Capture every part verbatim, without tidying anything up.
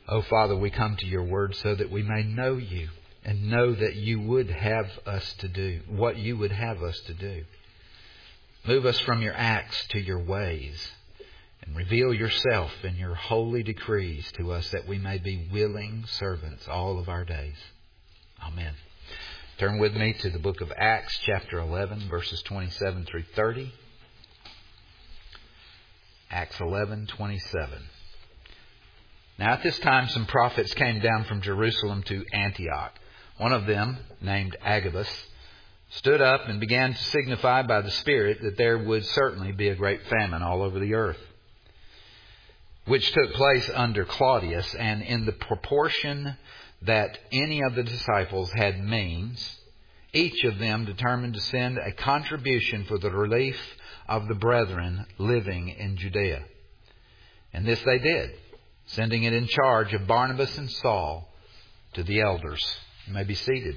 Oh, Father, we come to your word so that we may know you and know that you would have us to do, what you would have us to do. Move us from your acts to your ways and reveal yourself in your holy decrees to us that we may be willing servants all of our days. Amen. Turn with me to the book of Acts, chapter eleven, verses twenty-seven through thirty. Acts eleven, twenty-seven. Now at this time some prophets came down from Jerusalem to Antioch. One of them, named Agabus, stood up and began to signify by the Spirit that there would certainly be a great famine all over the earth, which took place under Claudius, and in the proportion that any of the disciples had means, each of them determined to send a contribution for the relief of the brethren living in Judea. And this they did, sending it in charge of Barnabas and Saul to the elders. You may be seated.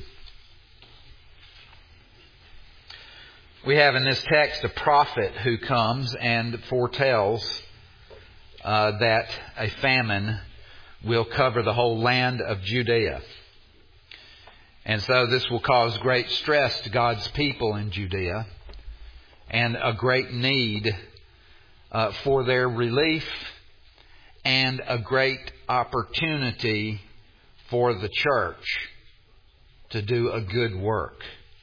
We have in this text a prophet who comes and foretells uh, that a famine will cover the whole land of Judea. And so this will cause great stress to God's people in Judea and a great need uh, for their relief and a great opportunity for the church to do a good work.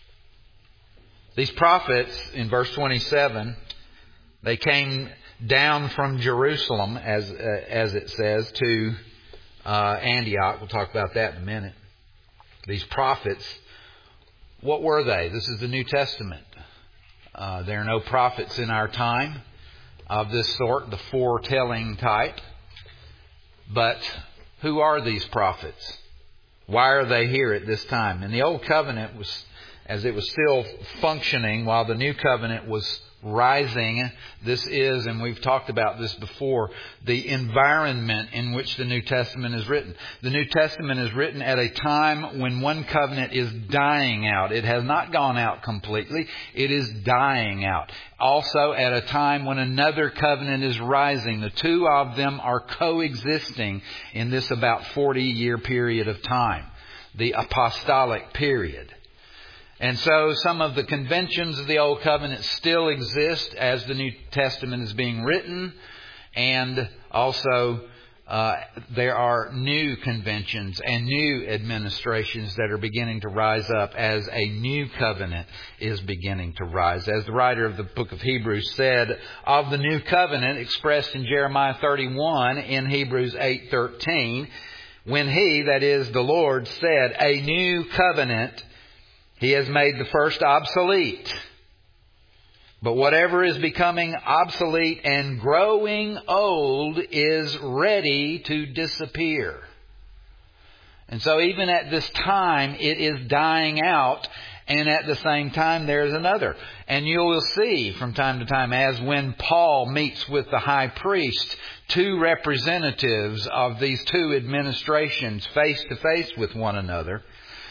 These prophets, in verse twenty-seven, they came down from Jerusalem, as uh, as it says, to uh, Antioch. We'll talk about that in a minute. These prophets, what were they? This is the New Testament. Uh, there are no prophets in our time of this sort, the foretelling type. But who are these prophets? Why are they here at this time? And the Old Covenant was, as it was still functioning while the New Covenant was rising. This is, and we've talked about this before, the environment in which the New Testament is written. The New Testament is written at a time when one covenant is dying out. It has not gone out completely. It is dying out. Also at a time when another covenant is rising. The two of them are coexisting in this about forty year period of time. The apostolic period. And so some of the conventions of the Old Covenant still exist as the New Testament is being written. And also uh, there are new conventions and new administrations that are beginning to rise up as a new covenant is beginning to rise. As the writer of the book of Hebrews said, of the new covenant expressed in Jeremiah thirty-one in Hebrews eight thirteen, when He, that is the Lord, said, a new covenant, He has made the first obsolete. But whatever is becoming obsolete and growing old is ready to disappear. And so even at this time, it is dying out. And at the same time, there's another. And you will see from time to time, as when Paul meets with the high priest, two representatives of these two administrations face to face with one another.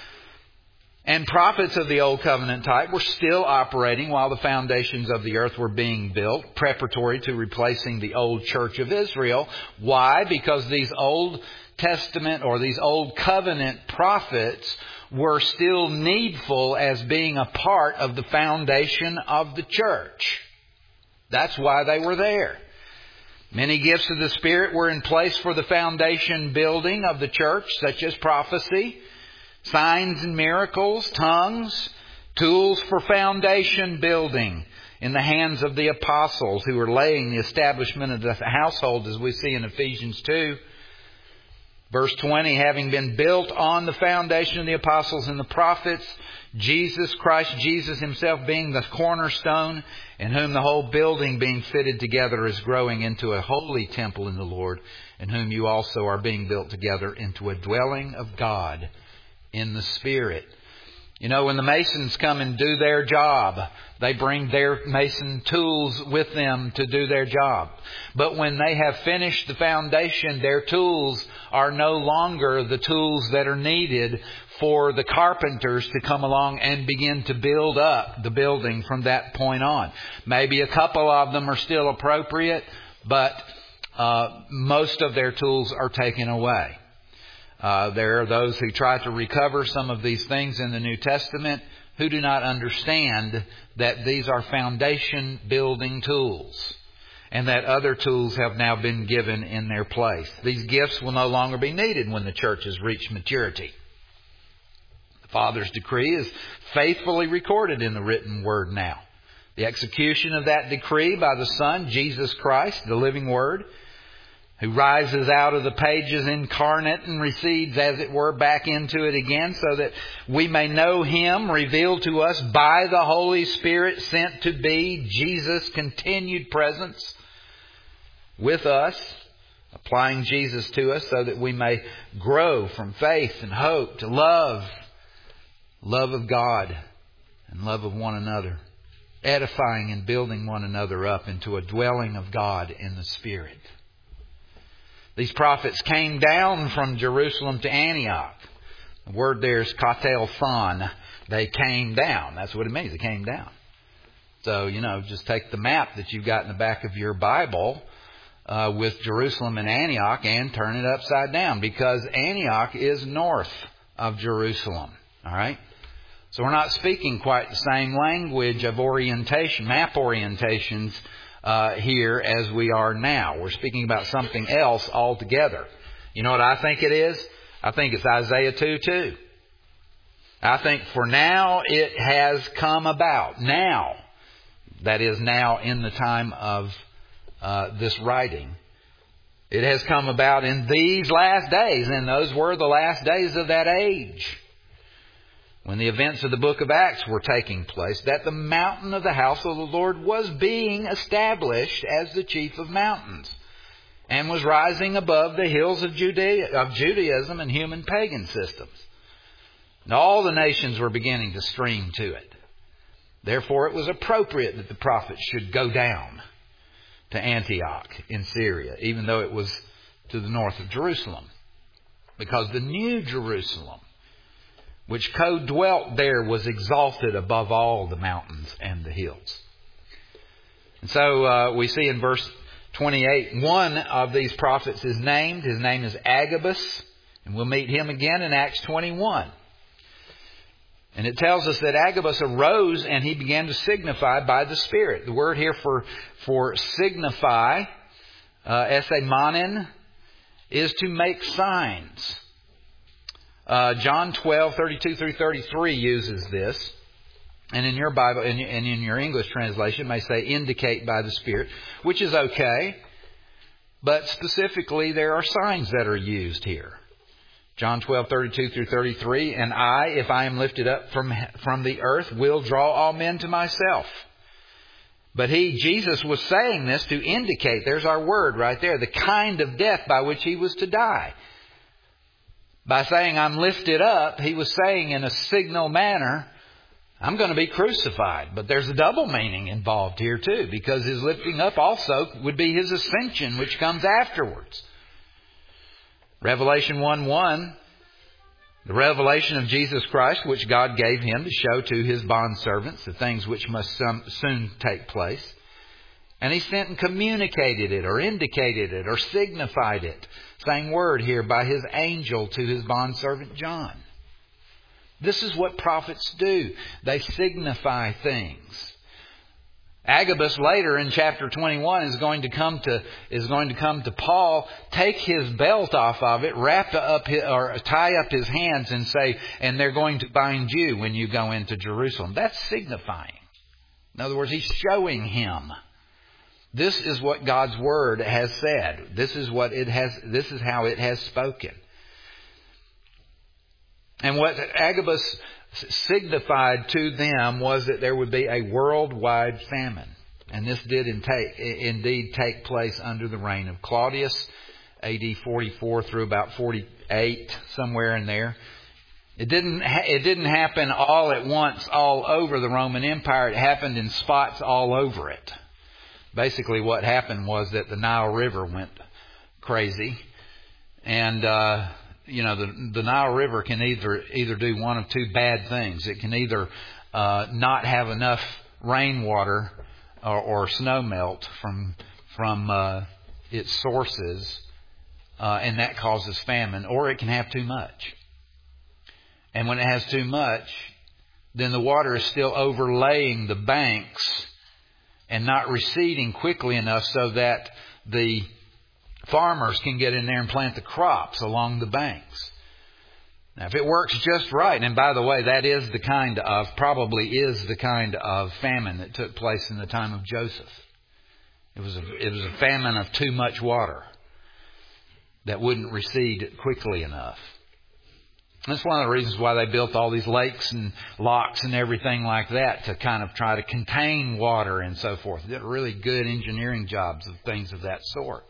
And prophets of the Old Covenant type were still operating while the foundations of the earth were being built, preparatory to replacing the old church of Israel. Why? Because these Old Testament or these Old Covenant prophets were still needful as being a part of the foundation of the church. That's why they were there. Many gifts of the Spirit were in place for the foundation building of the church, such as prophecy, signs and miracles, tongues, tools for foundation building in the hands of the apostles who were laying the establishment of the household, as we see in Ephesians two. Verse twenty, having been built on the foundation of the apostles and the prophets, Jesus Christ, Jesus Himself being the cornerstone, in whom the whole building being fitted together is growing into a holy temple in the Lord, in whom you also are being built together into a dwelling of God in the Spirit. You know, when the masons come and do their job, they bring their mason tools with them to do their job. But when they have finished the foundation, their tools are no longer the tools that are needed for the carpenters to come along and begin to build up the building from that point on. Maybe a couple of them are still appropriate, but uh, most of their tools are taken away. Uh, there are those who try to recover some of these things in the New Testament who do not understand that these are foundation building tools and that other tools have now been given in their place. These gifts will no longer be needed when the church has reached maturity. The Father's decree is faithfully recorded in the written Word now. The execution of that decree by the Son, Jesus Christ, the living Word, who rises out of the pages incarnate and recedes, as it were, back into it again so that we may know Him revealed to us by the Holy Spirit sent to be Jesus' continued presence with us, applying Jesus to us so that we may grow from faith and hope to love, love of God and love of one another, edifying and building one another up into a dwelling of God in the Spirit. These prophets came down from Jerusalem to Antioch. The word there is katelthon. They came down. That's what it means. They came down. So, you know, just take the map that you've got in the back of your Bible uh, with Jerusalem and Antioch and turn it upside down, because Antioch is north of Jerusalem. All right? So we're not speaking quite the same language of orientation, map orientations, Uh, here as we are now. We're speaking about something else altogether. You know what I think it is? I think it's Isaiah two two. I think for now it has come about. Now. That is now in the time of uh, this writing. It has come about in these last days. And those were the last days of that age, when the events of the book of Acts were taking place, that the mountain of the house of the Lord was being established as the chief of mountains and was rising above the hills of Judea, of Judaism and human pagan systems. And all the nations were beginning to stream to it. Therefore, it was appropriate that the prophets should go down to Antioch in Syria, even though it was to the north of Jerusalem, because the new Jerusalem, which co-dwelt there, was exalted above all the mountains and the hills. And so uh, we see in verse twenty-eight, one of these prophets is named. His name is Agabus. And we'll meet him again in Acts twenty-one. And it tells us that Agabus arose and he began to signify by the Spirit. The word here for, for signify, uh, esemanen, is to make signs. Uh, John twelve, thirty-two through thirty-three uses this. And in your Bible, and in your English translation, it may say indicate by the Spirit, which is okay. But specifically, there are signs that are used here. John twelve, thirty-two through thirty-three. And I, if I am lifted up from, from the earth, will draw all men to myself. But he, Jesus, was saying this to indicate, there's our word right there, the kind of death by which he was to die. By saying, I'm lifted up, he was saying in a signal manner, I'm going to be crucified. But there's a double meaning involved here too, because his lifting up also would be his ascension, which comes afterwards. Revelation one one, the revelation of Jesus Christ, which God gave him to show to his bondservants the things which must some, soon take place. And he sent and communicated it, or indicated it, or signified it. Same word here, by his angel to his bondservant John. This is what prophets do. They signify things. Agabus later in chapter twenty-one is going to come to is going to come to Paul, take his belt off of it, wrap up his, or tie up his hands, and say, and they're going to bind you when you go into Jerusalem. That's signifying. In other words, he's showing him. This is what God's Word has said. This is what it has. This is how it has spoken. And what Agabus signified to them was that there would be a worldwide famine. And this did indeed take place under the reign of Claudius, A D forty-four through about forty-eight, somewhere in there. It didn't, it didn't happen all at once all over the Roman Empire. It happened in spots all over it. Basically what happened was that the Nile River went crazy. And, uh, you know, the, the Nile River can either either do one of two bad things. It can either uh, not have enough rainwater or, or snow melt from from uh, its sources uh, and that causes famine, or it can have too much. And when it has too much, then the water is still overlaying the banks and not receding quickly enough so that the farmers can get in there and plant the crops along the banks. Now, if it works just right, and by the way, that is the kind of, probably is the kind of famine that took place in the time of Joseph. It was a, it was a famine of too much water that wouldn't recede quickly enough. That's one of the reasons why they built all these lakes and locks and everything like that, to kind of try to contain water and so forth. They did really good engineering jobs of things of that sort.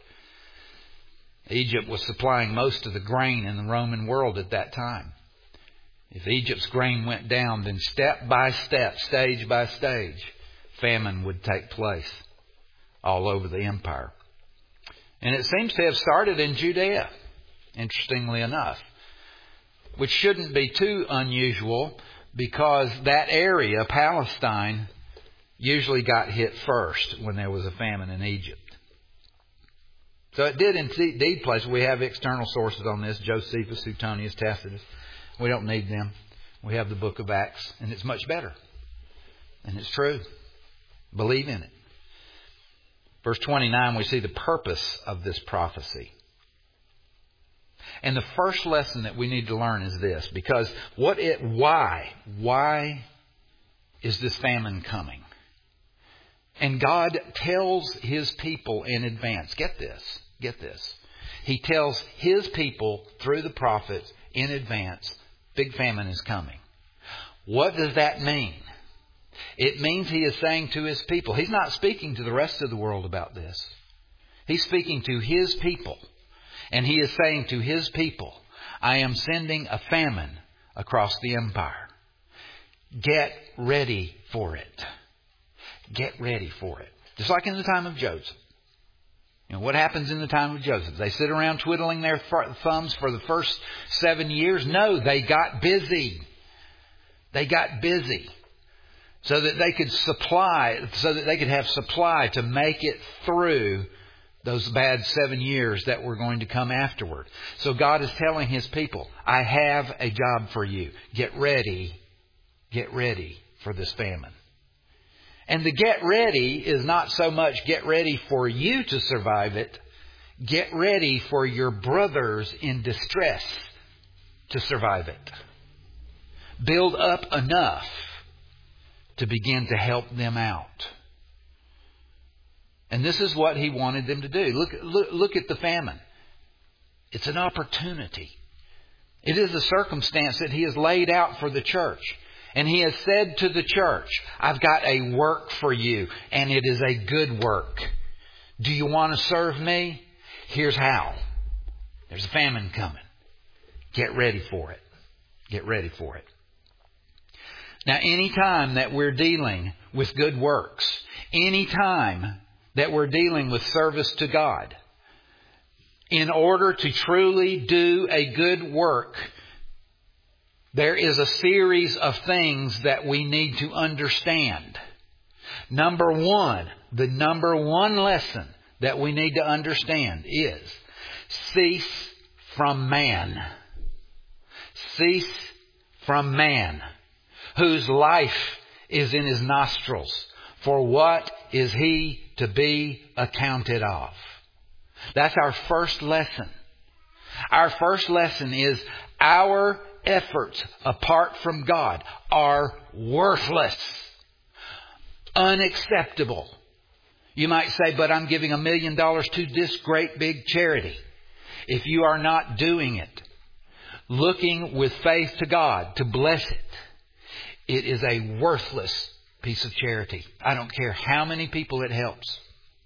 Egypt was supplying most of the grain in the Roman world at that time. If Egypt's grain went down, then step by step, stage by stage, famine would take place all over the empire. And it seems to have started in Judea, interestingly enough, which shouldn't be too unusual, because that area, Palestine, usually got hit first when there was a famine in Egypt. So it did indeed place. We have external sources on this, Josephus, Suetonius, Tacitus. We don't need them. We have the book of Acts, and it's much better. And it's true. Believe in it. Verse twenty-nine, we see the purpose of this prophecy. And the first lesson that we need to learn is this, because what it, why, why is this famine coming? And God tells His people in advance. Get this, get this. He tells His people through the prophets in advance, big famine is coming. What does that mean? It means He is saying to His people, He's not speaking to the rest of the world about this. He's speaking to His people. And He is saying to His people, I am sending a famine across the empire. Get ready for it. Get ready for it. Just like in the time of Joseph. You know, what happens in the time of Joseph? They sit around twiddling their thumbs for the first seven years? No, they got busy. They got busy. So that they could supply, so that they could have supply to make it through those bad seven years that were going to come afterward. So God is telling His people, I have a job for you. Get ready. Get ready for this famine. And the get ready is not so much get ready for you to survive it. Get ready for your brothers in distress to survive it. Build up enough to begin to help them out. And this is what He wanted them to do. Look, look, look at the famine. It's an opportunity. It is a circumstance that He has laid out for the church. And He has said to the church, I've got a work for you, and it is a good work. Do you want to serve me? Here's how. There's a famine coming. Get ready for it. Get ready for it. Now, any time that we're dealing with good works, any time that we're dealing with service to God, in order to truly do a good work, there is a series of things that we need to understand. Number one, the number one lesson that we need to understand is cease from man. Cease from man, whose life is in his nostrils. For what is he to be accounted of? That's our first lesson. Our first lesson is our efforts apart from God are worthless, unacceptable. You might say, but I'm giving a million dollars to this great big charity. If you are not doing it, looking with faith to God to bless it, it is a worthless piece of charity. I don't care how many people it helps.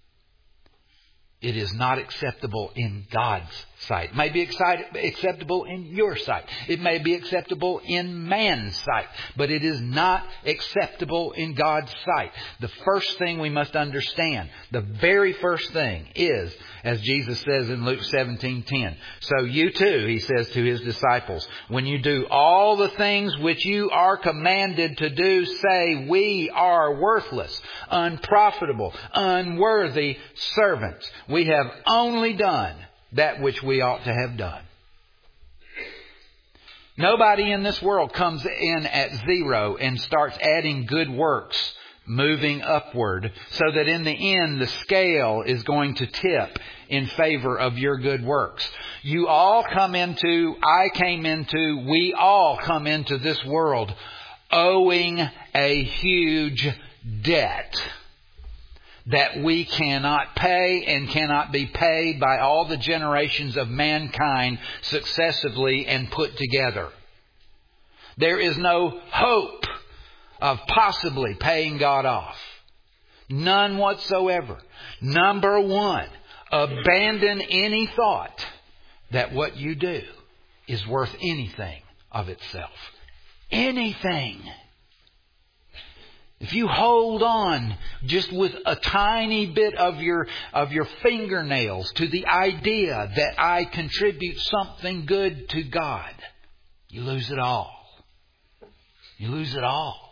It is not acceptable in God's sight. It may be acceptable in your sight. It may be acceptable in man's sight. But it is not acceptable in God's sight. The first thing we must understand, the very first thing is, as Jesus says in Luke seventeen ten, so you too, He says to His disciples, when you do all the things which you are commanded to do, say, we are worthless, unprofitable, unworthy servants. We have only done that which we ought to have done. Nobody in this world comes in at zero and starts adding good works, moving upward, so that in the end the scale is going to tip in favor of your good works. You all come into, I came into, we all come into this world owing a huge debt that we cannot pay and cannot be paid by all the generations of mankind successively and put together. There is no hope of possibly paying God off. None whatsoever. Number one, abandon any thought that what you do is worth anything of itself. Anything. If you hold on just with a tiny bit of your of your fingernails to the idea that I contribute something good to God, you lose it all. You lose it all.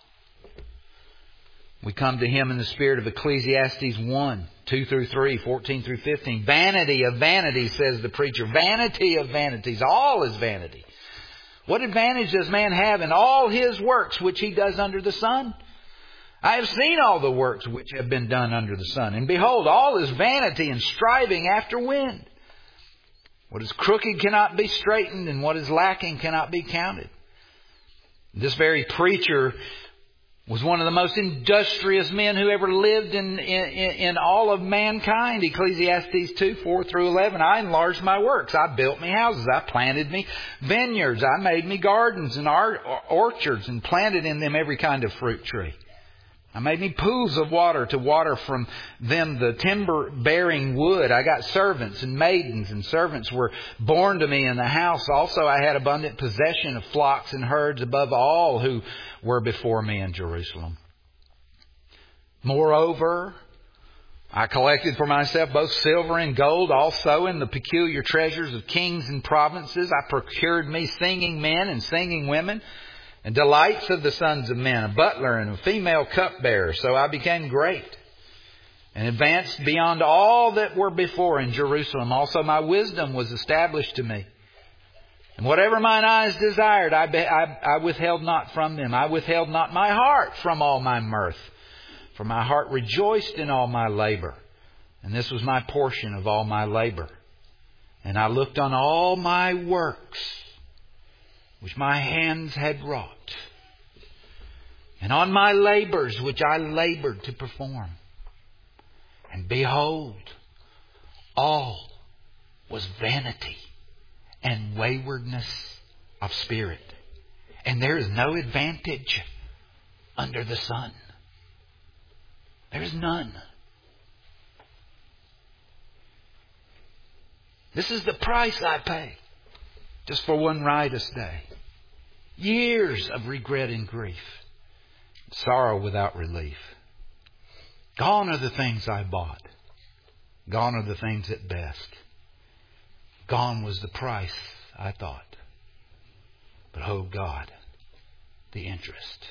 We come to Him in the spirit of Ecclesiastes one, two through three, fourteen through fifteen. Vanity of vanities, says the preacher. Vanity of vanities. All is vanity. What advantage does man have in all his works which he does under the sun? I have seen all the works which have been done under the sun, and behold, all is vanity and striving after wind. What is crooked cannot be straightened, and what is lacking cannot be counted. This very preacher was one of the most industrious men who ever lived in, in, in all of mankind. Ecclesiastes two, four through eleven. I enlarged my works. I built me houses. I planted me vineyards. I made me gardens and orchards and planted in them every kind of fruit tree. I made me pools of water to water from them the timber-bearing wood. I got servants and maidens, and servants were born to me in the house. Also, I had abundant possession of flocks and herds above all who were before me in Jerusalem. Moreover, I collected for myself both silver and gold, also in the peculiar treasures of kings and provinces. I procured me singing men and singing women, and delights of the sons of men, a butler and a female cupbearer. So I became great and advanced beyond all that were before in Jerusalem. Also my wisdom was established to me. And whatever mine eyes desired, I, be, I, I withheld not from them. I withheld not my heart from all my mirth. For my heart rejoiced in all my labor. And this was my portion of all my labor. And I looked on all my works, which my hands had wrought, and on my labors which I labored to perform. And behold, all was vanity and waywardness of spirit. And there is no advantage under the sun. There is none. This is the price I pay just for one riotous day. Years of regret and grief. Sorrow without relief. Gone are the things I bought. Gone are the things at best. Gone was the price I thought. But oh God, the interest.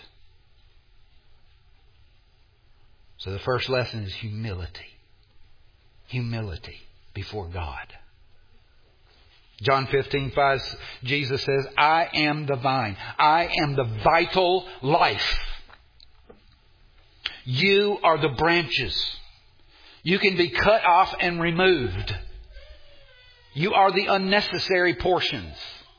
So the first lesson is humility. Humility before God. John fifteen five, Jesus says, I am the vine. I am the vital life. You are the branches. You can be cut off and removed. You are the unnecessary portions.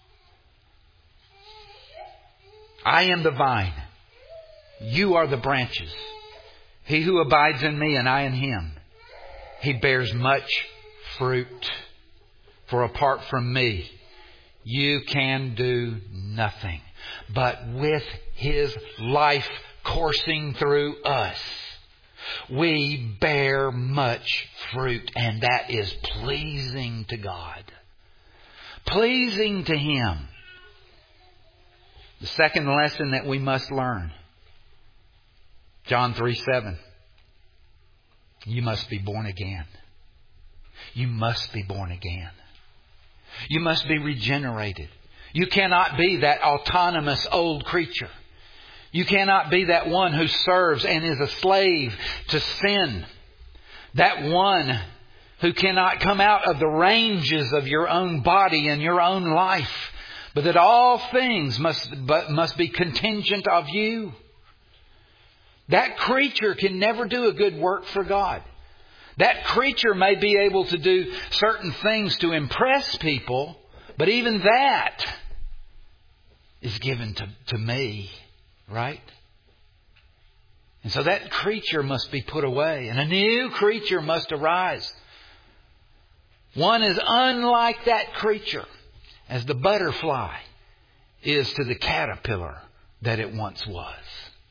I am the vine. You are the branches. He who abides in me and I in him, he bears much fruit. For apart from me, you can do nothing. But with His life coursing through us, we bear much fruit. And that is pleasing to God. Pleasing to Him. The second lesson that we must learn. John three seven. You must be born again. You must be born again. You must be regenerated. You cannot be that autonomous old creature. You cannot be that one who serves and is a slave to sin. That one who cannot come out of the ranges of your own body and your own life, but that all things must, but must be contingent of you. That creature can never do a good work for God. That creature may be able to do certain things to impress people, but even that is given to, to me, right? And so that creature must be put away, and a new creature must arise. One is unlike that creature, as the butterfly is to the caterpillar that it once was.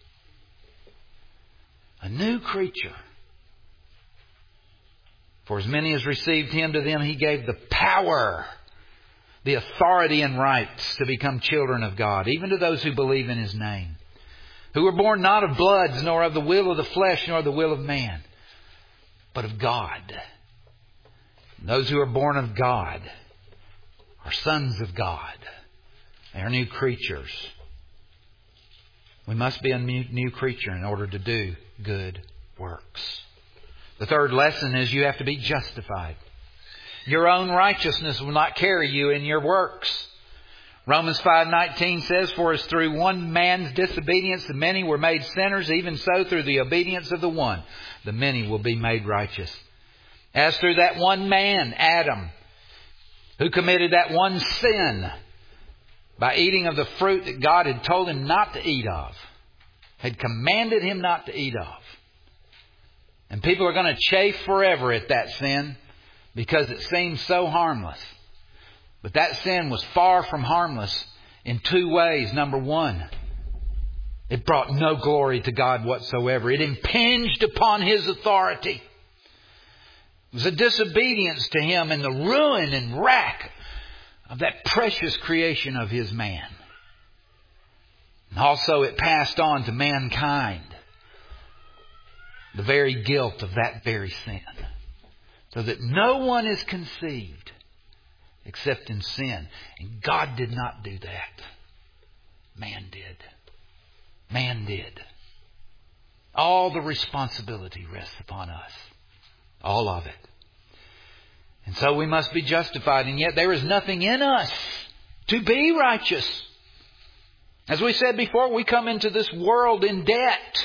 A new creature. For as many as received Him, to them He gave the power, the authority and rights to become children of God, even to those who believe in His name, who were born not of blood, nor of the will of the flesh, nor of the will of man, but of God. And those who are born of God are sons of God. They are new creatures. We must be a new creature in order to do good works. The third lesson is you have to be justified. Your own righteousness will not carry you in your works. Romans five nineteen says, "For as through one man's disobedience the many were made sinners, even so through the obedience of the one, the many will be made righteous." As through that one man, Adam, who committed that one sin by eating of the fruit that God had told him not to eat of, had commanded him not to eat of. And people are going to chafe forever at that sin because it seems so harmless. But that sin was far from harmless in two ways. Number one, it brought no glory to God whatsoever. It impinged upon His authority. It was a disobedience to Him and the ruin and wrack of that precious creation of His man. And also it passed on to mankind the very guilt of that very sin. So that no one is conceived except in sin. And God did not do that. Man did. Man did. All the responsibility rests upon us. All of it. And so we must be justified. And yet there is nothing in us to be righteous. As we said before, we come into this world in debt.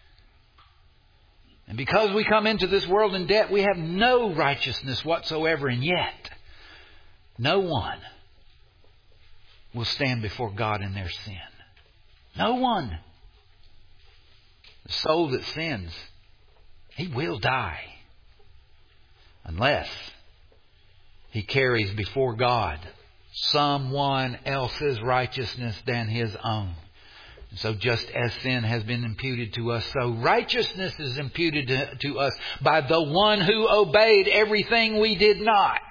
And because we come into this world in debt, we have no righteousness whatsoever. And yet, no one will stand before God in their sin. No one. The soul that sins, he will die. Unless he carries before God someone else's righteousness than his own. And so just as sin has been imputed to us, so righteousness is imputed to, to us by the one who obeyed everything we did not.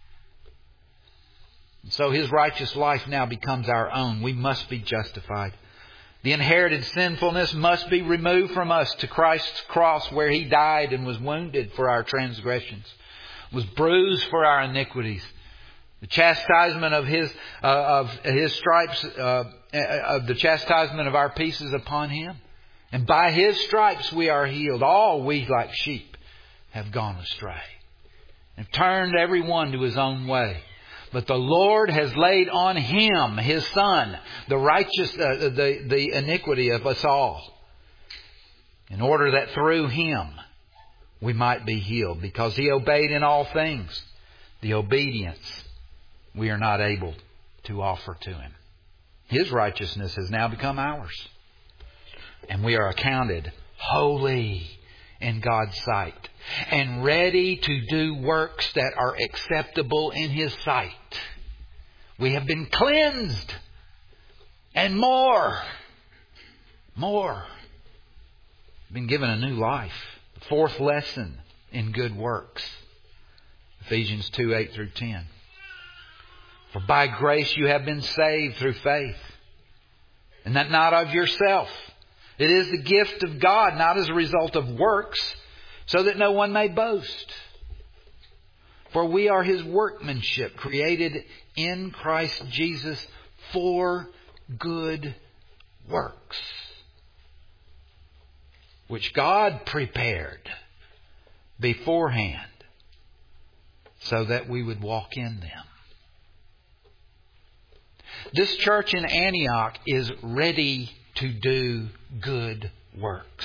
And so His righteous life now becomes our own. We must be justified. The inherited sinfulness must be removed from us to Christ's cross, where He died and was wounded for our transgressions, was bruised for our iniquities. The chastisement of His uh, of His stripes, uh, of the chastisement of our peace is upon Him, and by His stripes we are healed. All we like sheep have gone astray, and turned every one to his own way. But the Lord has laid on Him, His Son, the righteous, uh, the the iniquity of us all, in order that through Him we might be healed, because He obeyed in all things the obedience we are not able to offer to Him. His righteousness has now become ours. And we are accounted holy in God's sight, and ready to do works that are acceptable in His sight. We have been cleansed, and more, more, been given a new life. The fourth lesson in good works, Ephesians two, eight through ten. For by grace you have been saved through faith, and that not of yourself. It is the gift of God, not as a result of works, so that no one may boast. For we are His workmanship, created in Christ Jesus for good works, which God prepared beforehand so that we would walk in them. This church in Antioch is ready to do good works.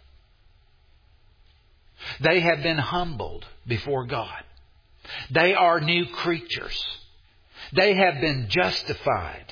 They have been humbled before God. They are new creatures. They have been justified.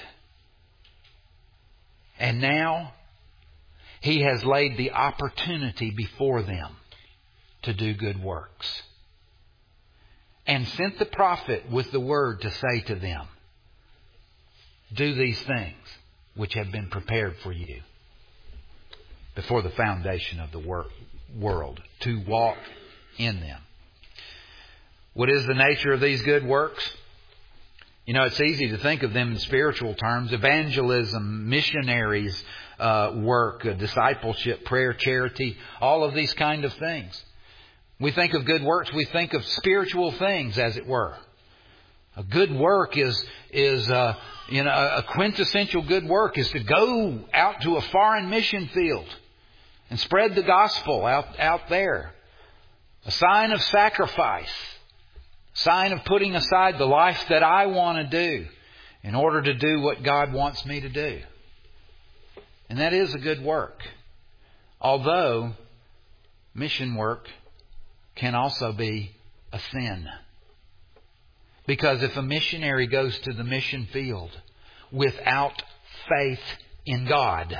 And now He has laid the opportunity before them to do good works. And sent the prophet with the word to say to them, do these things which have been prepared for you before the foundation of the wor- world, to walk in them. What is the nature of these good works? You know, it's easy to think of them in spiritual terms. Evangelism, missionaries, uh, work, uh, discipleship, prayer, charity, all of these kind of things. We think of good works, we think of spiritual things, as it were. A good work is, is uh, you know, a quintessential good work is to go out to a foreign mission field and spread the gospel out, out there. A sign of sacrifice. Sign of putting aside the life that I want to do in order to do what God wants me to do. And that is a good work. Although mission work can also be a sin. Because if a missionary goes to the mission field without faith in God,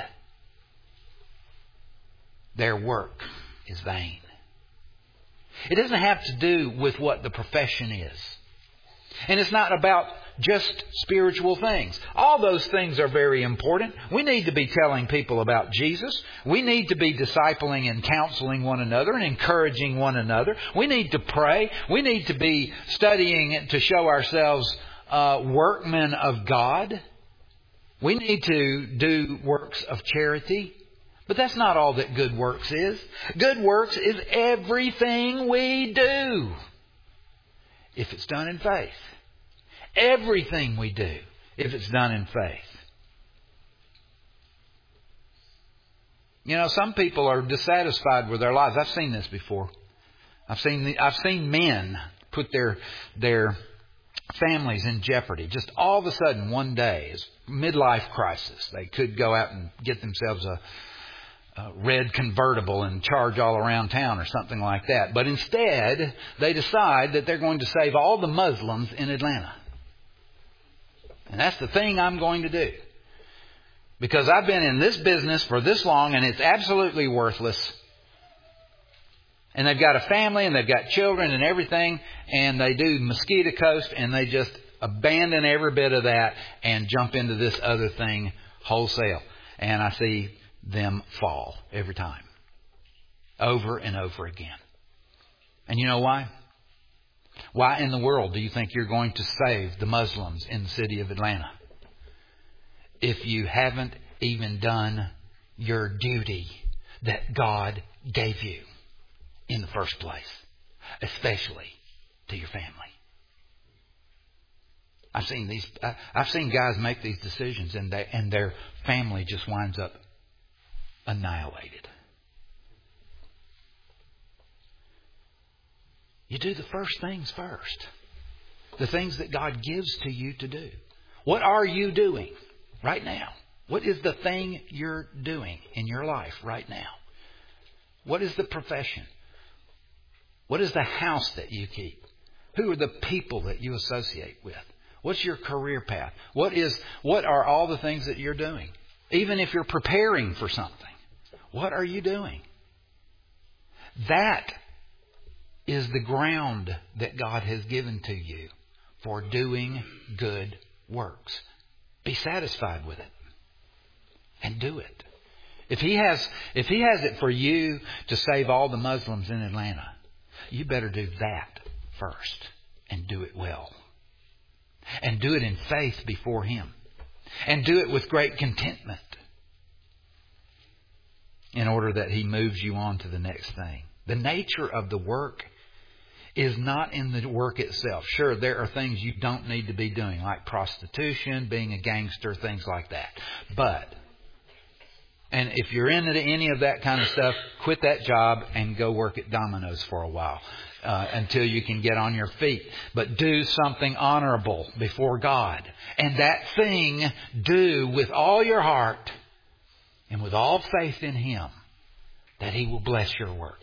their work is vain. It doesn't have to do with what the profession is. And it's not about just spiritual things. All those things are very important. We need to be telling people about Jesus. We need to be discipling and counseling one another and encouraging one another. We need to pray. We need to be studying to show ourselves uh, workmen of God. We need to do works of charity. But that's not all that good works is. Good works is everything we do, if it's done in faith. Everything we do, if it's done in faith. You know, some people are dissatisfied with their lives. I've seen this before. I've seen the, I've seen men put their their families in jeopardy. Just all of a sudden, one day, it's midlife crisis. They could go out and get themselves a Uh, red convertible and charge all around town or something like that. But instead, they decide that they're going to save all the Muslims in Atlanta. And that's the thing I'm going to do. Because I've been in this business for this long and it's absolutely worthless. And they've got a family and they've got children and everything. And they do Mosquito Coast and they just abandon every bit of that and jump into this other thing wholesale. And I see them fall every time. Over and over again. And you know why? Why in the world do you think you're going to save the Muslims in the city of Atlanta if you haven't even done your duty that God gave you in the first place, especially to your family? I've seen these. I've seen guys make these decisions, and they and their family just winds up annihilated. You do the first things first. The things that God gives to you to do. What are you doing right now? What is the thing you're doing in your life right now? What is the profession? What is the house that you keep? Who are the people that you associate with? What's your career path? What is what are all the things that you're doing? Even if you're preparing for something, what are you doing? That is the ground that God has given to you for doing good works. Be satisfied with it and do it. If He has, if He has it for you to save all the Muslims in Atlanta, you better do that first and do it well. And do it in faith before Him. And do it with great contentment in order that He moves you on to the next thing. The nature of the work is not in the work itself. Sure, there are things you don't need to be doing, like prostitution, being a gangster, things like that. But, And if you're into any of that kind of stuff, quit that job and go work at Domino's for a while uh, until you can get on your feet. But do something honorable before God. And that thing do with all your heart and with all faith in Him, that He will bless your work.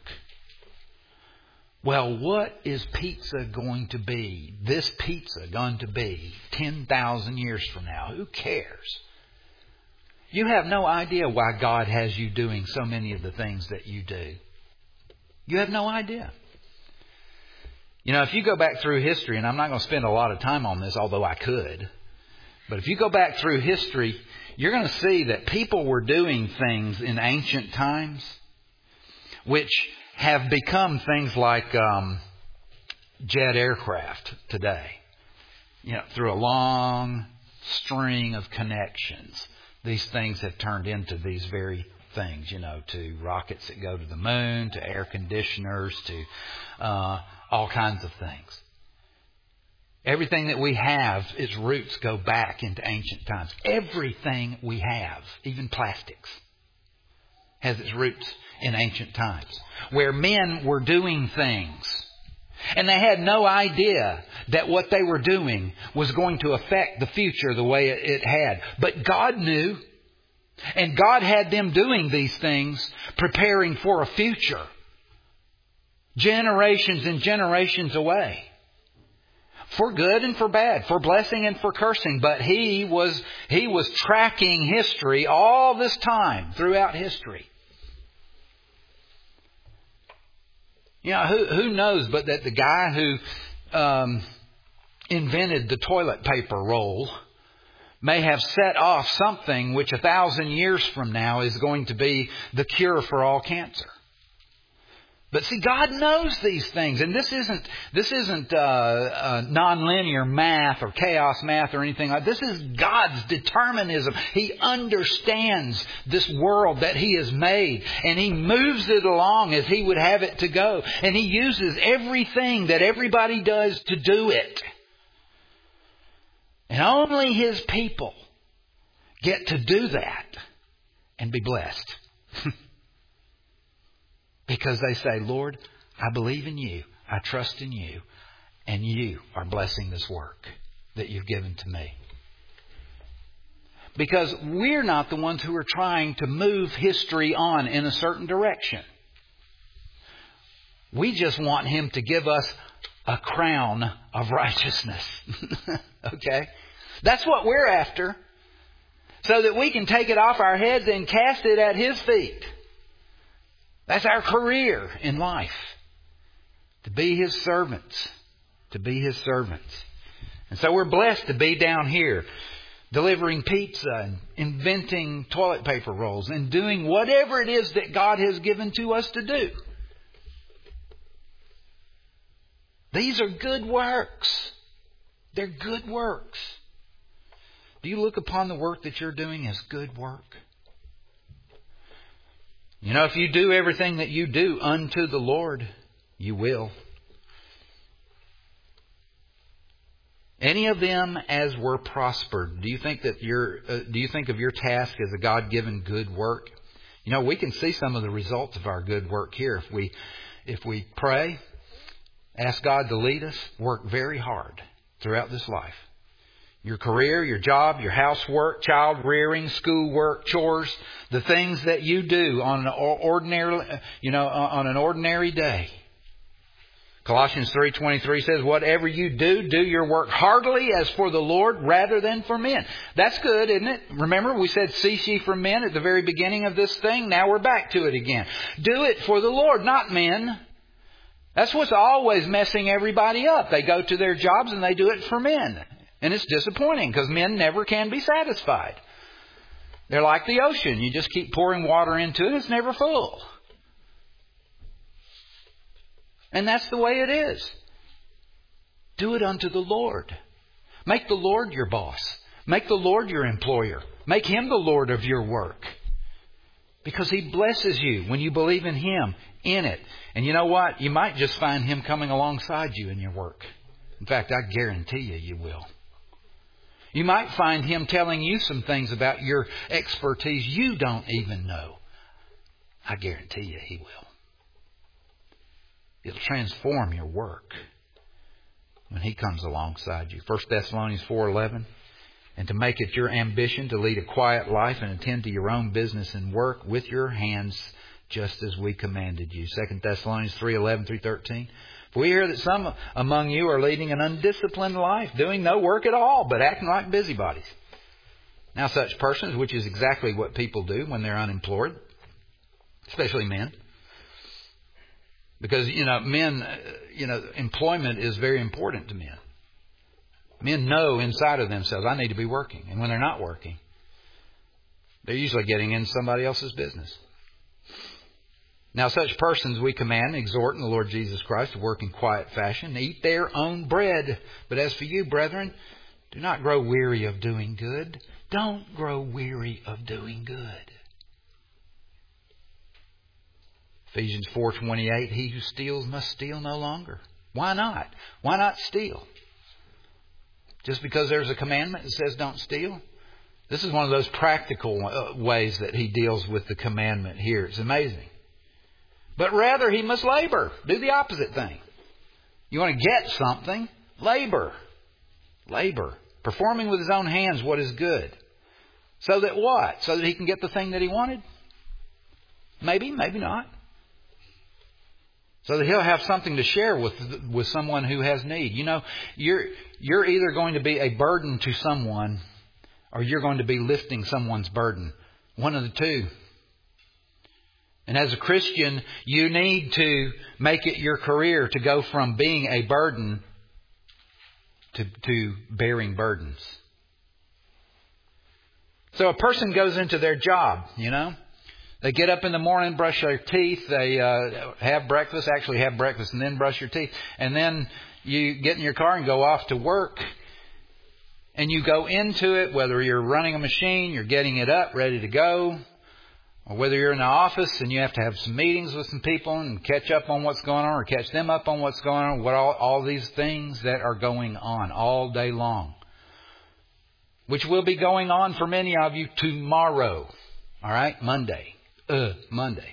Well, what is pizza going to be? This pizza going to be ten thousand years from now? Who cares? You have no idea why God has you doing so many of the things that you do. You have no idea. You know, if you go back through history, and I'm not going to spend a lot of time on this, although I could, but if you go back through history, you're going to see that people were doing things in ancient times which have become things like um, jet aircraft today. You know, through a long string of connections, these things have turned into these very things, you know, to rockets that go to the moon, to air conditioners, to uh, all kinds of things. Everything that we have, its roots go back into ancient times. Everything we have, even plastics, has its roots in ancient times, where men were doing things. And they had no idea that what they were doing was going to affect the future the way it had. But God knew. And God had them doing these things, preparing for a future. Generations and generations away. For good and for bad. For blessing and for cursing. But He was, He was tracking history all this time throughout history. You know, who, who knows but that the guy who um, invented the toilet paper roll may have set off something which a thousand years from now is going to be the cure for all cancer. But see, God knows these things, and this isn't this isn't uh, uh, nonlinear math or chaos math or anything like that. This is God's determinism. He understands this world that He has made, and He moves it along as He would have it to go. And He uses everything that everybody does to do it. And only His people get to do that and be blessed. Because they say, Lord, I believe in You. I trust in You. And You are blessing this work that You've given to me. Because we're not the ones who are trying to move history on in a certain direction. We just want Him to give us a crown of righteousness. Okay? That's what we're after. So that we can take it off our heads and cast it at His feet. That's our career in life. To be His servants. To be His servants. And so we're blessed to be down here delivering pizza and inventing toilet paper rolls and doing whatever it is that God has given to us to do. These are good works. They're good works. Do you look upon the work that you're doing as good work? You know, if you do everything that you do unto the Lord, you will. Any of them as were prospered. Do you think that your uh, do you think of your task as a God-given good work? You know, we can see some of the results of our good work here. If we if we pray, ask God to lead us, work very hard throughout this life. Your career, your job, your housework, child rearing, schoolwork, chores, the things that you do on an ordinary, you know, on an ordinary day. Colossians three twenty-three says, whatever you do, do your work heartily as for the Lord rather than for men. That's good, isn't it? Remember, we said cease ye from men at the very beginning of this thing. Now we're back to it again. Do it for the Lord, not men. That's what's always messing everybody up. They go to their jobs and they do it for men. And it's disappointing because men never can be satisfied. They're like the ocean. You just keep pouring water into it. It's never full. And that's the way it is. Do it unto the Lord. Make the Lord your boss. Make the Lord your employer. Make Him the Lord of your work. Because He blesses you when you believe in Him, in it. And you know what? You might just find Him coming alongside you in your work. In fact, I guarantee you, you will. You might find Him telling you some things about your expertise you don't even know. I guarantee you He will. It'll transform your work when He comes alongside you. First Thessalonians four eleven. And to make it your ambition to lead a quiet life and attend to your own business and work with your hands, just as we commanded you. Second Thessalonians three eleven through thirteen. For we hear that some among you are leading an undisciplined life, doing no work at all, but acting like busybodies. Now such persons, which is exactly what people do when they're unemployed, especially men. Because, you know, men, you know, employment is very important to men. Men know inside of themselves, I need to be working. And when they're not working, they're usually getting in somebody else's business. Now such persons we command and exhort in the Lord Jesus Christ to work in quiet fashion, eat their own bread. But as for you, brethren, do not grow weary of doing good. Don't grow weary of doing good. Ephesians four twenty-eight, he who steals must steal no longer. Why not? Why not steal? Just because there's a commandment that says don't steal? This is one of those practical uh, ways that he deals with the commandment here. It's amazing. But rather he must labor. Do the opposite thing. You want to get something? Labor. Labor. Performing with his own hands what is good. So that what? So that he can get the thing that he wanted? Maybe, maybe not. So that he'll have something to share with with someone who has need. You know, you're you're either going to be a burden to someone or you're going to be lifting someone's burden. One of the two. And as a Christian, you need to make it your career to go from being a burden to, to bearing burdens. So a person goes into their job, you know. They get up in the morning, brush their teeth, they uh, have breakfast, actually have breakfast and then brush your teeth. And then you get in your car and go off to work. And you go into it, whether you're running a machine, you're getting it up, ready to go. Or whether you're in the office and you have to have some meetings with some people and catch up on what's going on or catch them up on what's going on. What all, all these things that are going on all day long. Which will be going on for many of you tomorrow. All right? Monday. Uh, Monday.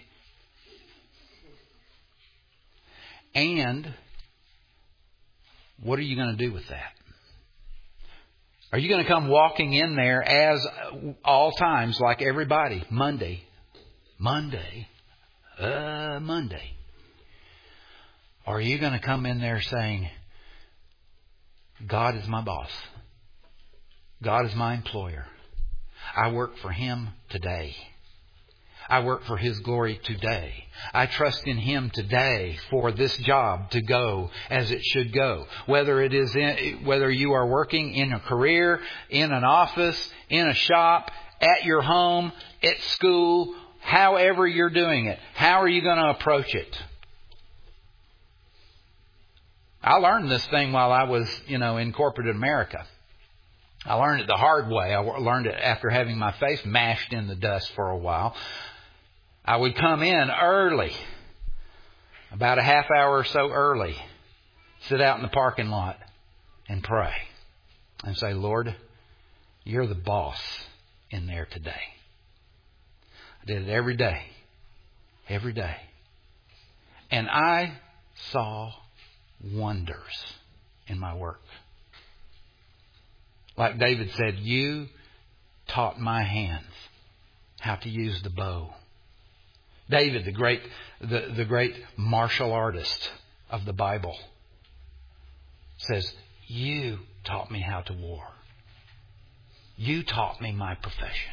And what are you going to do with that? Are you going to come walking in there as all times like everybody? Monday. Monday. Uh, Monday. Or are you going to come in there saying, God is my boss. God is my employer. I work for Him today. I work for His glory today. I trust in Him today for this job to go as it should go. Whether it is in, whether you are working in a career, in an office, in a shop, at your home, at school, however you're doing it. How are you going to approach it? I learned this thing while I was, you know, in corporate America. I learned it the hard way. I learned it after having my face mashed in the dust for a while. I would come in early, about a half hour or so early, sit out in the parking lot and pray and say, Lord, you're the boss in there today. I did it every day, every day. And I saw wonders in my work. Like David said, you taught my hands how to use the bow. David, the great, the, the great martial artist of the Bible, says, you taught me how to war. You taught me my profession.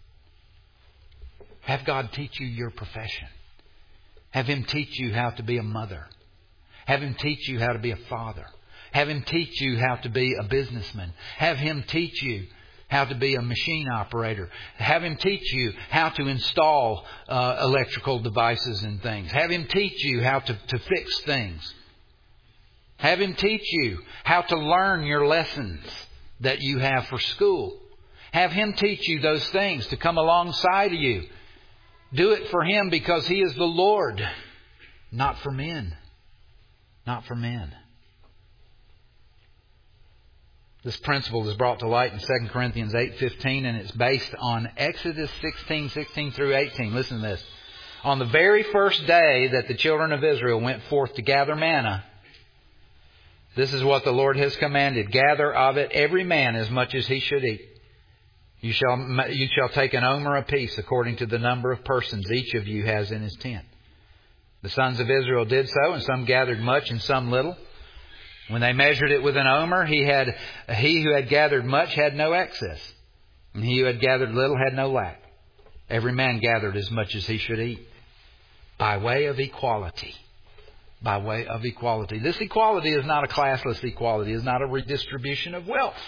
Have God teach you your profession. Have Him teach you how to be a mother. Have Him teach you how to be a father. Have Him teach you how to be a businessman. Have Him teach you how to be a machine operator. Have Him teach you how to install uh, electrical devices and things. Have Him teach you how to, to fix things. Have Him teach you how to learn your lessons that you have for school. Have Him teach you those things to come alongside of you. Do it for Him because He is the Lord, not for men. Not for men. This principle is brought to light in Second Corinthians eight fifteen, and it's based on Exodus sixteen sixteen through eighteen. Listen to this. On the very first day that the children of Israel went forth to gather manna, this is what the Lord has commanded. Gather of it every man as much as he should eat. You shall, you shall take an omer apiece according to the number of persons each of you has in his tent. The sons of Israel did so, and some gathered much and some little. When they measured it with an omer, he had he who had gathered much had no excess, and he who had gathered little had no lack. Every man gathered as much as he should eat, by way of equality. By way of equality. This equality is not a classless equality. It is not a redistribution of wealth.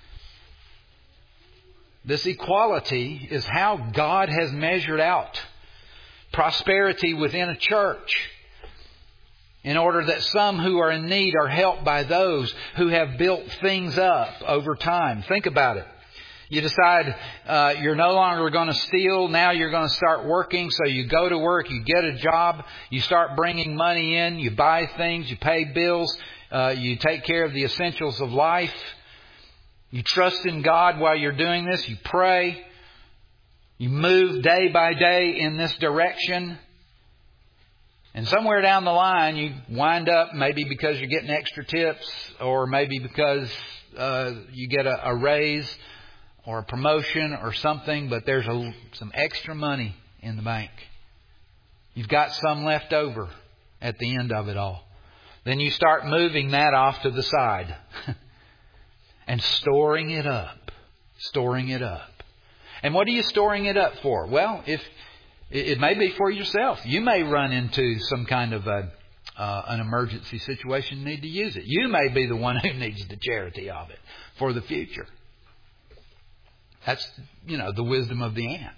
This equality is how God has measured out prosperity within a church, in order that some who are in need are helped by those who have built things up over time. Think about it. You decide uh, you're no longer going to steal. Now you're going to start working. So you go to work, you get a job, you start bringing money in, you buy things, you pay bills, uh, you take care of the essentials of life. You trust in God while you're doing this. You pray. You move day by day in this direction. And somewhere down the line, you wind up, maybe because you're getting extra tips, or maybe because uh, you get a, a raise or a promotion or something, but there's a, some extra money in the bank. You've got some left over at the end of it all. Then you start moving that off to the side and storing it up, storing it up. And what are you storing it up for? Well, if it may be for yourself. You may run into some kind of a, uh, an emergency situation and need to use it. You may be the one who needs the charity of it for the future. That's, you know, the wisdom of the ant.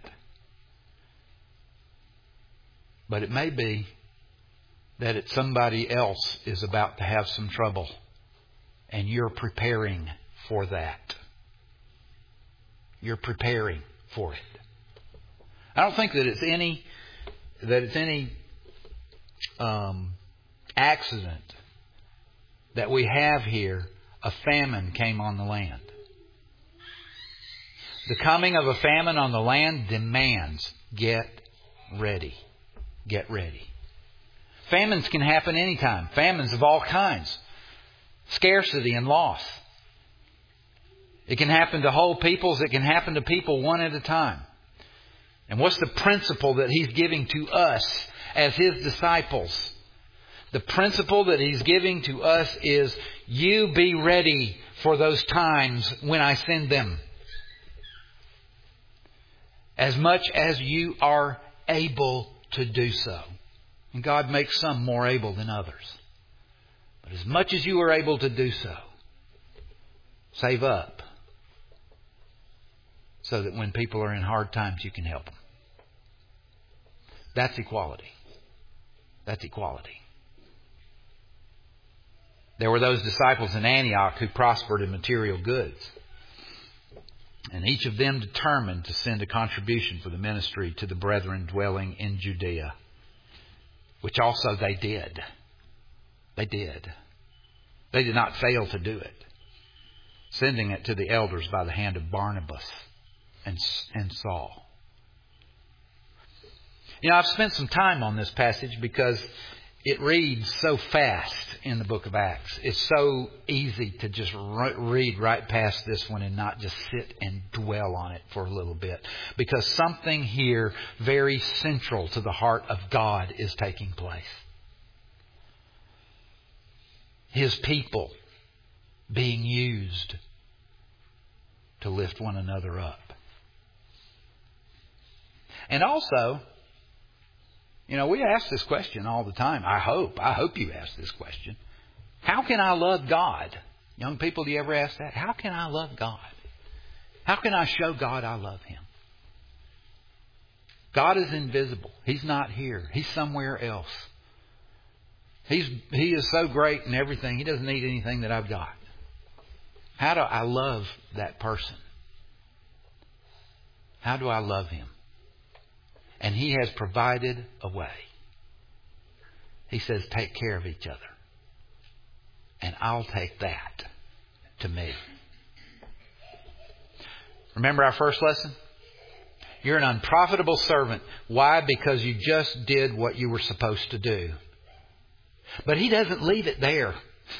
But it may be that it's somebody else is about to have some trouble, and you're preparing for that. You're preparing for it. I don't think that it's any that it's any um, accident that we have here a famine came on the land. The coming of a famine on the land demands get ready. Get ready. Famines can happen anytime. Famines of all kinds. Scarcity and loss. It can happen to whole peoples. It can happen to people one at a time. And what's the principle that He's giving to us as His disciples? The principle that He's giving to us is, you be ready for those times when I send them. As much as you are able to do so. And God makes some more able than others. But as much as you are able to do so, save up. So that when people are in hard times, you can help them. That's equality. That's equality. There were those disciples in Antioch who prospered in material goods. And each of them determined to send a contribution for the ministry to the brethren dwelling in Judea. Which also they did. They did. They did not fail to do it. Sending it to the elders by the hand of Barnabas and, and Saul. You know, I've spent some time on this passage because it reads so fast in the book of Acts. It's so easy to just re- read right past this one and not just sit and dwell on it for a little bit. Because something here very central to the heart of God is taking place. His people being used to lift one another up. And also, you know, we ask this question all the time. I hope. I hope you ask this question. How can I love God? Young people, do you ever ask that? How can I love God? How can I show God I love Him? God is invisible. He's not here. He's somewhere else. He's He is so great in everything. He doesn't need anything that I've got. How do I love that person? How do I love him? And He has provided a way. He says, take care of each other. And I'll take that to me. Remember our first lesson? You're an unprofitable servant. Why? Because you just did what you were supposed to do. But He doesn't leave it there.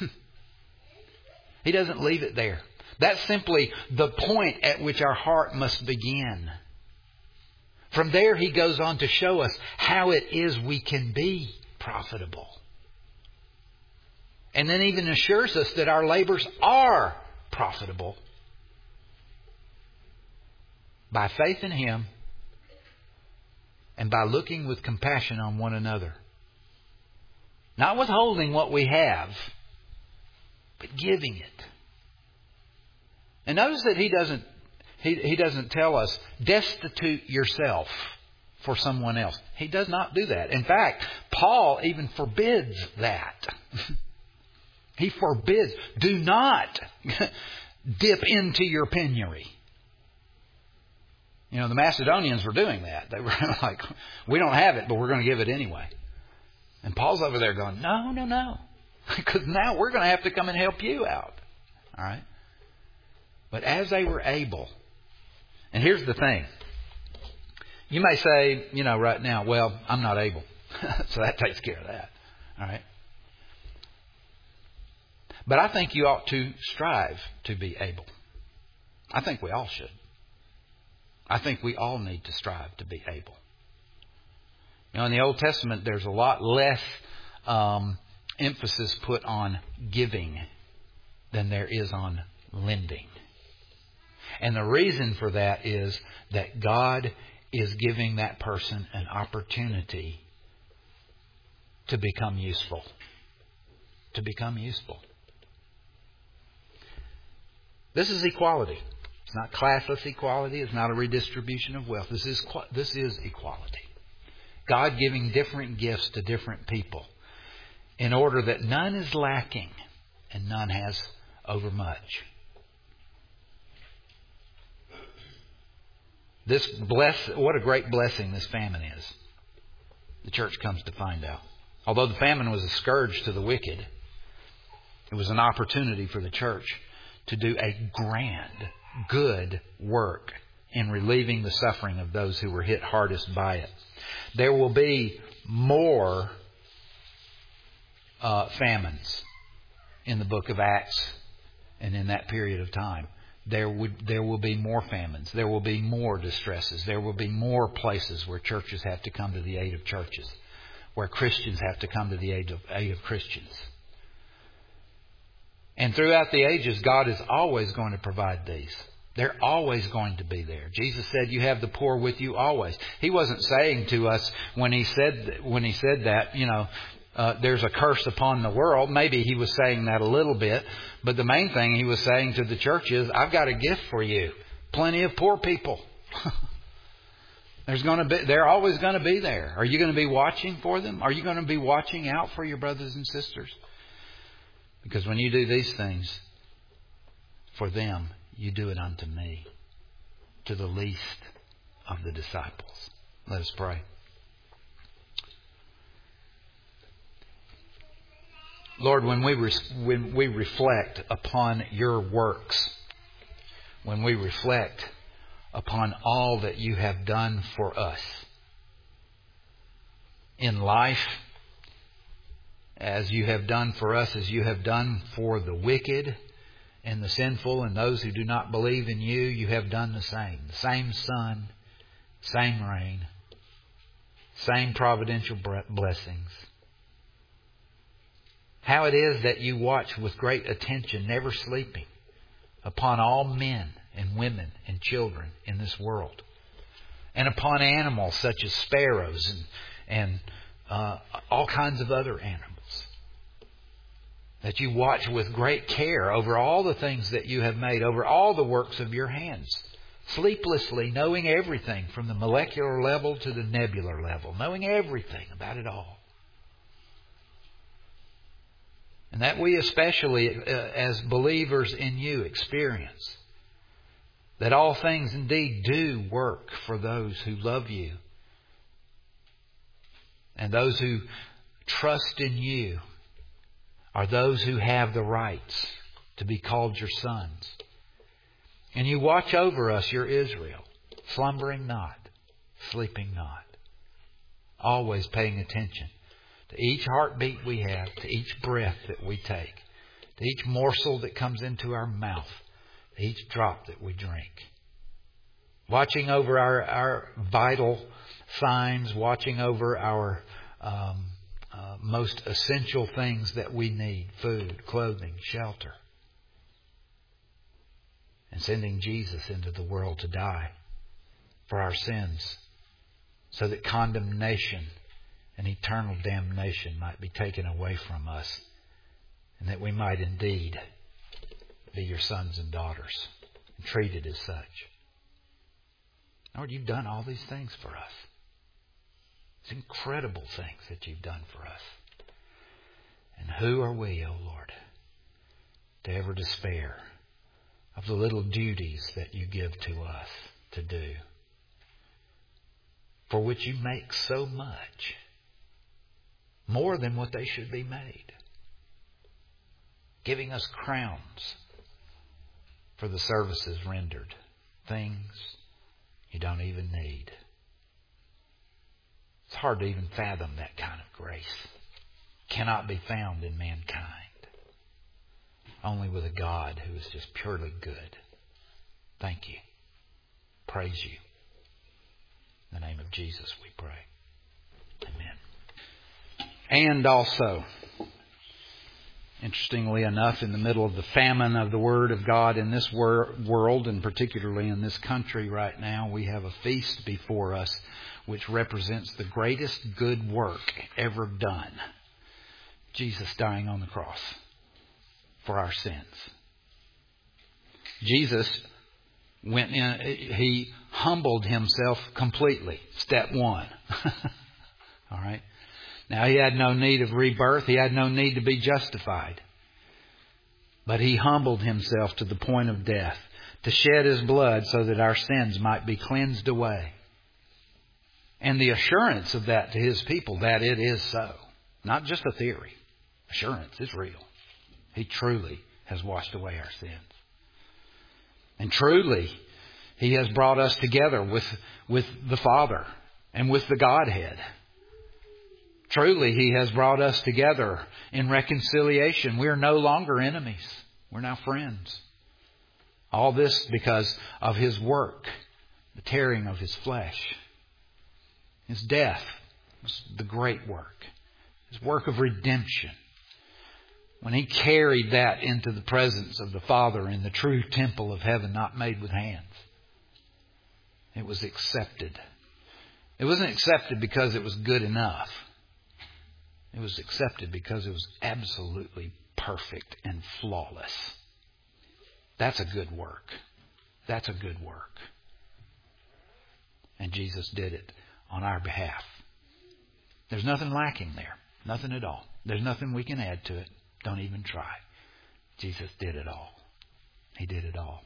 He doesn't leave it there. That's simply the point at which our heart must begin. From there, He goes on to show us how it is we can be profitable. And then even assures us that our labors are profitable by faith in Him and by looking with compassion on one another. Not withholding what we have, but giving it. And notice that He doesn't He, he doesn't tell us, destitute yourself for someone else. He does not do that. In fact, Paul even forbids that. He forbids, do not dip into your penury. You know, the Macedonians were doing that. They were like, we don't have it, but we're going to give it anyway. And Paul's over there going, no, no, no. Because now we're going to have to come and help you out. All right? But as they were able, and here's the thing. You may say, you know, right now, well, I'm not able. So that takes care of that. All right? But I think you ought to strive to be able. I think we all should. I think we all need to strive to be able. You know, in the Old Testament, there's a lot less um, emphasis put on giving than there is on lending. And the reason for that is that God is giving that person an opportunity to become useful. To become useful. This is equality. It's not classless equality. It's not a redistribution of wealth. This is this is equality. God giving different gifts to different people in order that none is lacking and none has overmuch. This bless what a great blessing this famine is. The church comes to find out. Although the famine was a scourge to the wicked, it was an opportunity for the church to do a grand, good work in relieving the suffering of those who were hit hardest by it. There will be more uh, famines in the book of Acts and in that period of time. There would there will be more famines. There will be more distresses. There will be more places where churches have to come to the aid of churches, where Christians have to come to the aid of, aid of Christians. And throughout the ages, God is always going to provide these. They're always going to be there. Jesus said, "You have the poor with you always." He wasn't saying to us when he said when he said that, you know, uh, there's a curse upon the world. Maybe he was saying that a little bit, but the main thing he was saying to the church is, "I've got a gift for you. Plenty of poor people." There's going to be. They're always going to be there. Are you going to be watching for them? Are you going to be watching out for your brothers and sisters? Because when you do these things for them, you do it unto me, to the least of the disciples. Let us pray. Lord, when we re- when we reflect upon your works, when we reflect upon all that you have done for us in life, as you have done for us, as you have done for the wicked and the sinful and those who do not believe in you, you have done the same. The same sun, same rain, same providential blessings. How it is that you watch with great attention, never sleeping, upon all men and women and children in this world, and upon animals such as sparrows and, and uh, all kinds of other animals. That you watch with great care over all the things that you have made, over all the works of your hands, sleeplessly knowing everything from the molecular level to the nebular level, knowing everything about it all. And that we especially, uh, as believers in you, experience that all things indeed do work for those who love you and those who trust in you are those who have the rights to be called your sons. And you watch over us, your Israel, slumbering not, sleeping not, always paying attention to each heartbeat we have, to each breath that we take, to each morsel that comes into our mouth, to each drop that we drink. Watching over our, our vital signs, watching over our um, uh, most essential things that we need, food, clothing, shelter. And sending Jesus into the world to die for our sins so that condemnation and eternal damnation might be taken away from us and that we might indeed be your sons and daughters and treated as such. Lord, you've done all these things for us. It's incredible things that you've done for us. And who are we, O Lord, to ever despair of the little duties that you give to us to do, for which you make so much, more than what they should be made, giving us crowns for the services rendered, things you don't even need. It's hard to even fathom that kind of grace. Cannot be found in mankind. Only with a God who is just purely good. Thank you. Praise you. In the name of Jesus we pray. Amen. And also, interestingly enough, in the middle of the famine of the Word of God in this wor- world, and particularly in this country right now, we have a feast before us which represents the greatest good work ever done. Jesus dying on the cross for our sins. Jesus went in, He humbled Himself completely. Step one. All right. Now, He had no need of rebirth. He had no need to be justified. But He humbled Himself to the point of death to shed His blood so that our sins might be cleansed away. And the assurance of that to His people, that it is so. Not just a theory. Assurance is real. He truly has washed away our sins. And truly, He has brought us together with, with the Father and with the Godhead. Truly, He has brought us together in reconciliation. We are no longer enemies. We're now friends. All this because of His work, the tearing of His flesh. His death was the great work. His work of redemption. When He carried that into the presence of the Father in the true temple of heaven, not made with hands, it was accepted. It wasn't accepted because it was good enough. It was accepted because it was absolutely perfect and flawless. That's a good work. That's a good work. And Jesus did it on our behalf. There's nothing lacking there. Nothing at all. There's nothing we can add to it. Don't even try. Jesus did it all. He did it all.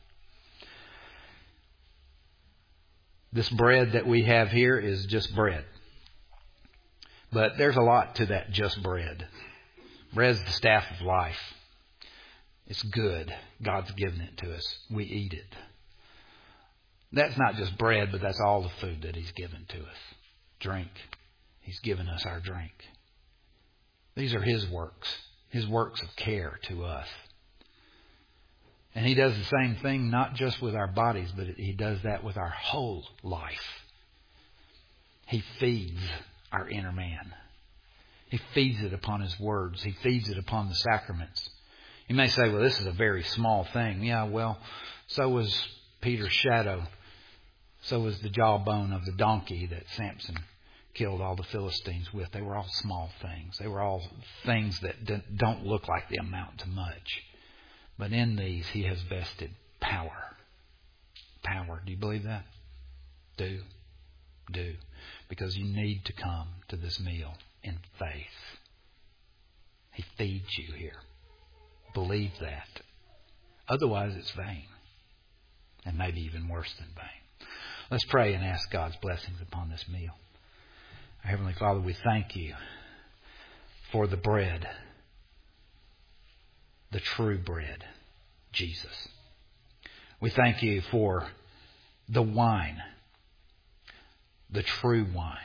This bread that we have here is just bread. But there's a lot to that just bread. Bread's the staff of life. It's good. God's given it to us. We eat it. That's not just bread, but that's all the food that He's given to us. Drink. He's given us our drink. These are His works. His works of care to us. And He does the same thing not just with our bodies, but He does that with our whole life. He feeds our inner man. He feeds it upon His words. He feeds it upon the sacraments. You may say, well, this is a very small thing. Yeah, well, so was Peter's shadow. So was the jawbone of the donkey that Samson killed all the Philistines with. They were all small things. They were all things that don't look like they amount to much. But in these, He has vested power. Power. Do you believe that? Do. Do. Because you need to come to this meal in faith. He feeds you here. Believe that. Otherwise, it's vain. And maybe even worse than vain. Let's pray and ask God's blessings upon this meal. Our Heavenly Father, we thank You for the bread, the true bread, Jesus. We thank you for the wine, the true wine,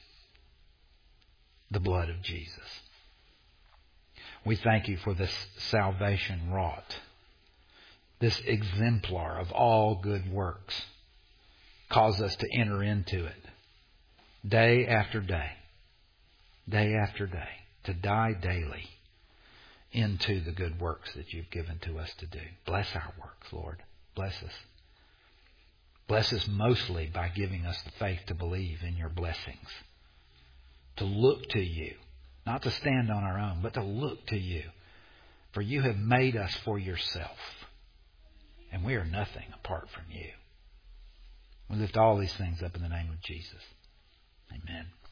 the blood of Jesus. We thank you for this salvation wrought, this exemplar of all good works. Cause us to enter into it day after day, day after day, to die daily into the good works that you've given to us to do. Bless our works, Lord. Bless us. Bless us mostly by giving us the faith to believe in your blessings. To look to you. Not to stand on our own, but to look to you. For you have made us for yourself. And we are nothing apart from you. We lift all these things up in the name of Jesus. Amen.